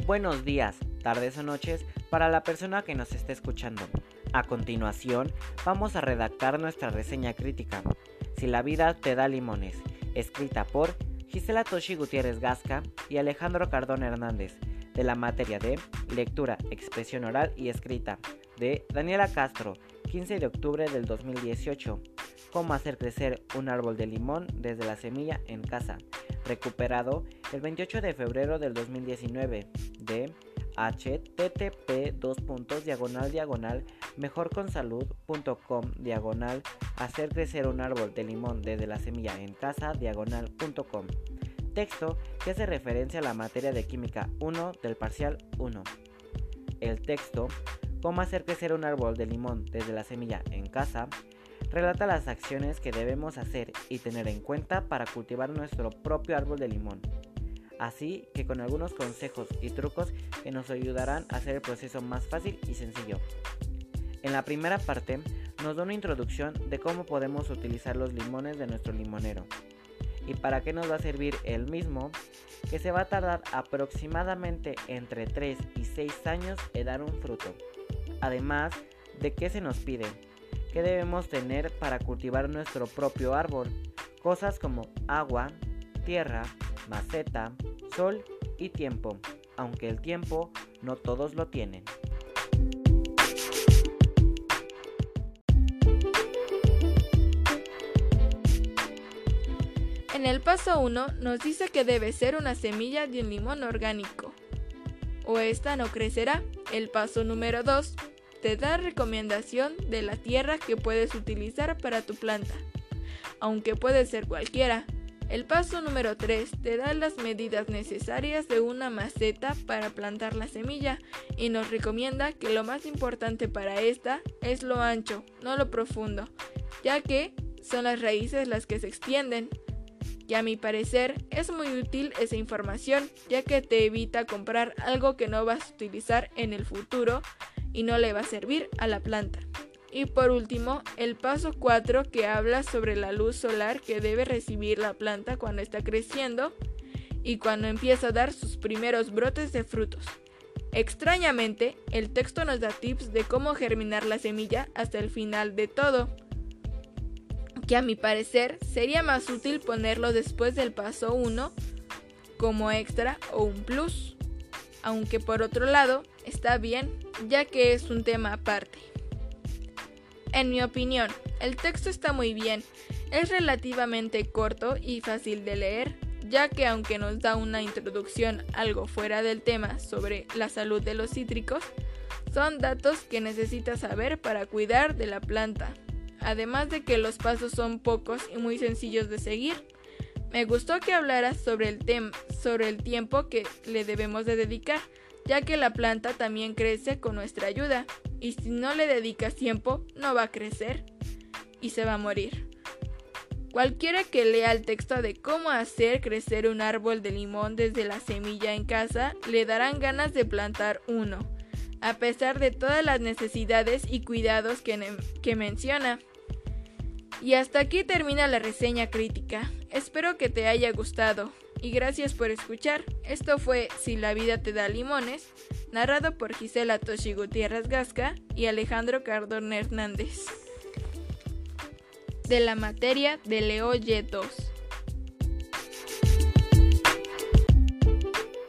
Buenos días, tardes o noches para la persona que nos esté escuchando. A continuación, vamos a redactar nuestra reseña crítica, Si la vida te da limones, escrita por Gisela Toshi Gutiérrez Gasca y Alejandro Cardón Hernández, de la materia de Lectura, Expresión Oral y Escrita, de Daniela Castro, 15 de octubre del 2018. Cómo hacer crecer un árbol de limón desde la semilla en casa, recuperado el 28 de febrero del 2019, de http://mejorconsalud.com/ hacer crecer un árbol de limón desde la semilla en casa /.com. Texto que hace referencia a la materia de química 1 del parcial 1. El texto, cómo hacer crecer un árbol de limón desde la semilla en casa, relata las acciones que debemos hacer y tener en cuenta para cultivar nuestro propio árbol de limón, así que con algunos consejos y trucos que nos ayudarán a hacer el proceso más fácil y sencillo. En la primera parte nos da una introducción de cómo podemos utilizar los limones de nuestro limonero y para qué nos va a servir el mismo, que se va a tardar aproximadamente entre 3 y 6 años en dar un fruto. Además de qué se nos pide, qué debemos tener para cultivar nuestro propio árbol, cosas como agua, tierra, maceta, sol y tiempo, aunque el tiempo no todos lo tienen. En el paso 1 nos dice que debe ser una semilla de un limón orgánico, o esta no crecerá. El paso número 2 te da recomendación de la tierra que puedes utilizar para tu planta, aunque puede ser cualquiera. El paso número 3 te da las medidas necesarias de una maceta para plantar la semilla y nos recomienda que lo más importante para esta es lo ancho, no lo profundo, ya que son las raíces las que se extienden. Y a mi parecer es muy útil esa información, ya que te evita comprar algo que no vas a utilizar en el futuro y no le va a servir a la planta. Y por último, el paso 4 que habla sobre la luz solar que debe recibir la planta cuando está creciendo y cuando empieza a dar sus primeros brotes de frutos. Extrañamente, el texto nos da tips de cómo germinar la semilla hasta el final de todo, que a mi parecer sería más útil ponerlo después del paso 1 como extra o un plus, aunque por otro lado está bien, ya que es un tema aparte. En mi opinión, el texto está muy bien, es relativamente corto y fácil de leer, ya que aunque nos da una introducción algo fuera del tema sobre la salud de los cítricos, son datos que necesitas saber para cuidar de la planta. Además de que los pasos son pocos y muy sencillos de seguir. Me gustó que hablaras sobre el tiempo que le debemos de dedicar, ya que la planta también crece con nuestra ayuda, y si no le dedicas tiempo, no va a crecer y se va a morir. Cualquiera que lea el texto de cómo hacer crecer un árbol de limón desde la semilla en casa, le darán ganas de plantar uno, a pesar de todas las necesidades y cuidados que menciona. Y hasta aquí termina la reseña crítica. Espero que te haya gustado y gracias por escuchar. Esto fue Si la vida te da limones, narrado por Gisela Toshi Gutiérrez Gasca y Alejandro Cardón Hernández, de la materia de Leo Y2.